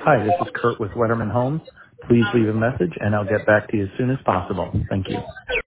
Hi, this is Kurt with Letterman Homes. Please leave a message and I'll get back to you as soon as possible. Thank you.